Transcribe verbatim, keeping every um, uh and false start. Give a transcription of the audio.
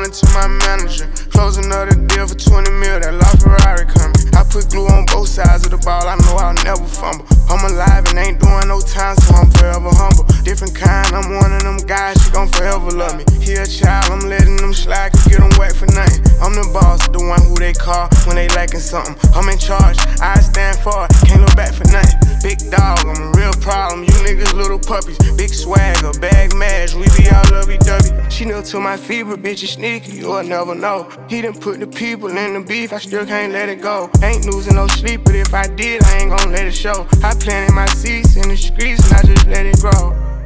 went to my manager. Close another deal for twenty mil, that La Ferrari coming. I put glue on both sides of the ball, I know I'll never fumble. I'm alive and ain't doing no time, so I'm forever humble. Different kind, I'm one of them guys, she gon' forever love me. He a child, I'm letting them slide, cause get them wet for nothing. I'm the boss, the one who they call when they lacking something. I'm in charge, I stand for it, can't look back for nothing. Big dog, I'm a real problem, you niggas little puppies. Big swagger, bag mash, we be all lovey-dovey. She know to my feet, but bitch is sneaky, you'll never know. He done put the people in the beef, I still can't let it go. Ain't losing no sleep, but if I did, I ain't gon' let it show. I planted my seeds in the streets and I just let it grow.